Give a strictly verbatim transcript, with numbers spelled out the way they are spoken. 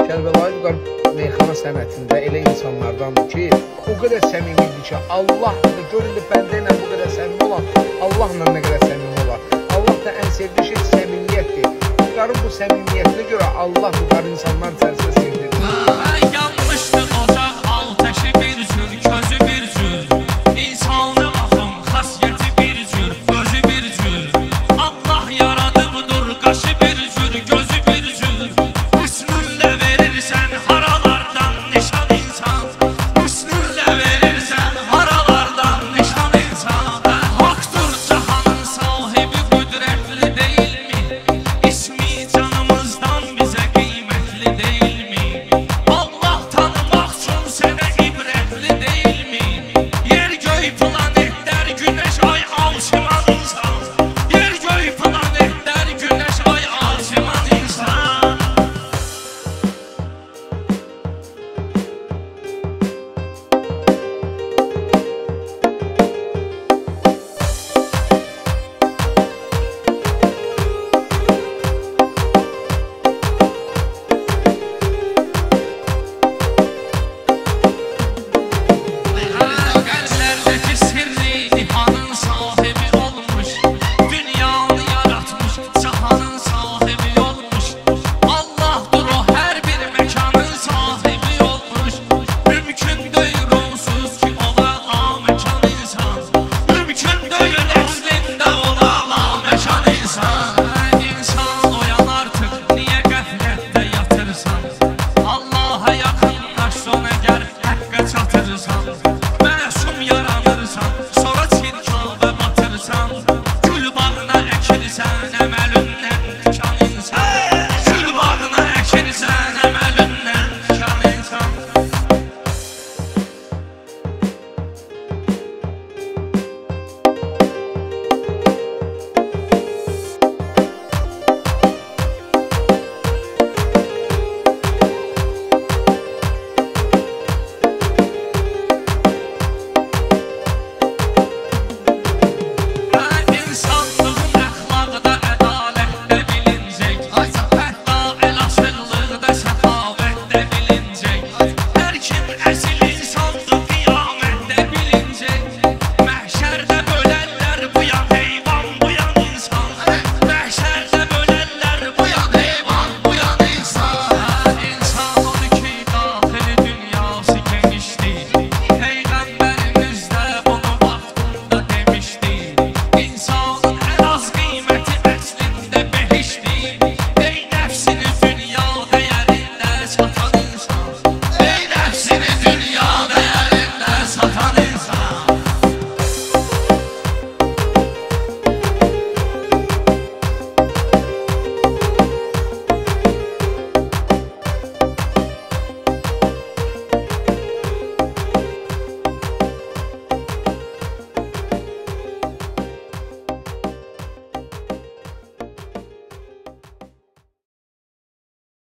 Kərbəlayı Vüqar meyxana sənətində elə insanlardandır ki, o qədər səmimidir ki, Allah da görün də bəndə ilə bu qədər səmimi olan, Allahla nə qədər səmimi olar. Allah da ən sevdiyi şey səmimiyyətdir. Vüqarın bu səmimiyyətinə görə Allah Vüqarı insanlar içərisində sevir.